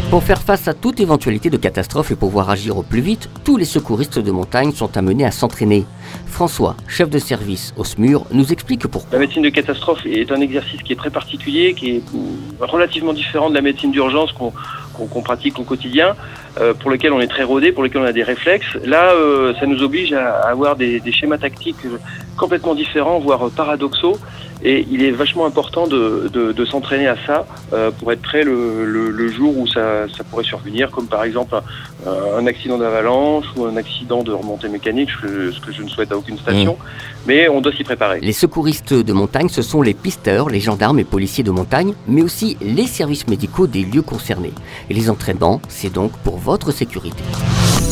Pour faire face à toute éventualité de catastrophe et pouvoir agir au plus vite, tous les secouristes de montagne sont amenés à s'entraîner. François, chef de service au SMUR, nous explique pourquoi. La médecine de catastrophe est un exercice qui est très particulier, qui est relativement différent de la médecine d'urgence qu'on pratique au quotidien, pour lequel on est très rodé, pour lequel on a des réflexes. Là, ça nous oblige à avoir des schémas tactiques complètement différents, voire paradoxaux. Et il est vachement important de s'entraîner à ça pour être prêt le jour où ça pourrait survenir, comme par exemple un accident d'avalanche ou un accident de remontée mécanique, ce que je ne souhaite à aucune station, mais on doit s'y préparer. Les secouristes de montagne, ce sont les pisteurs, les gendarmes et policiers de montagne, mais aussi les services médicaux des lieux concernés. Et les entraînements, c'est donc pour votre sécurité.